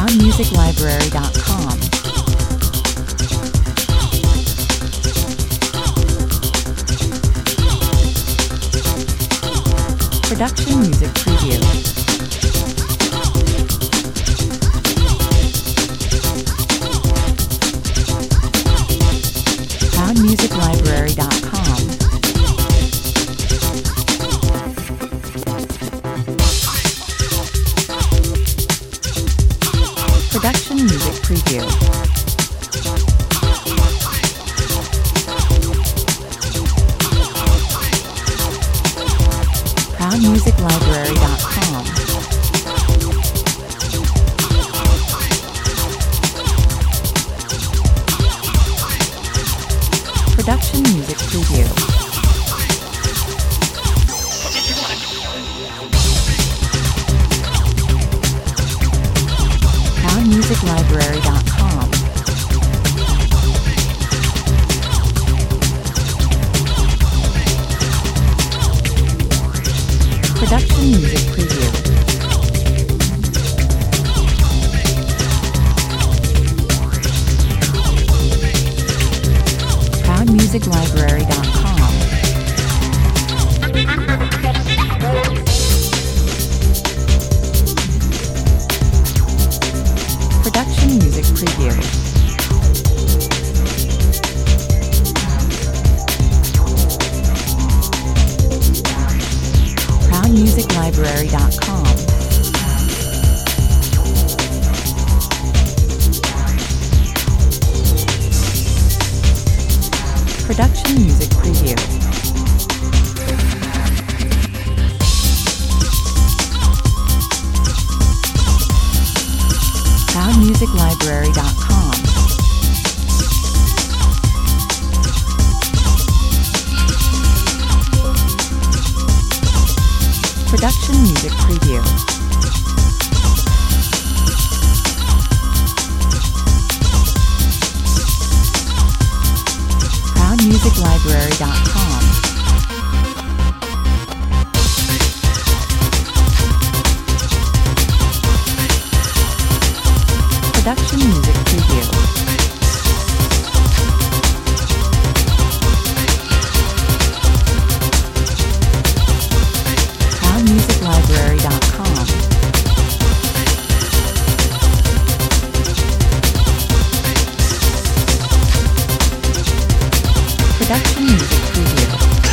ProudMusicLibrary.com. Production Music Preview. ProudMusicLibrary.com. Production Music Preview. ProudMusicLibrary.com. Production Music Preview. ProudMusicLibrary.com. Production Music Preview. ProudMusicLibrary.com. Production Music Preview. ProudMusicLibrary.com. Production Music Preview. ProudMusicLibrary.com. Production Music Preview. ProudMusicLibrary.com. Production Music Preview. ProudMusicLibrary.com. Production Music Preview.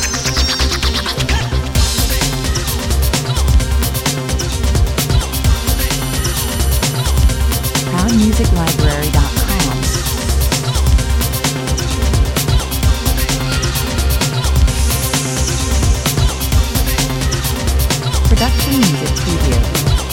ProudMusicLibrary.com. Production Music Preview.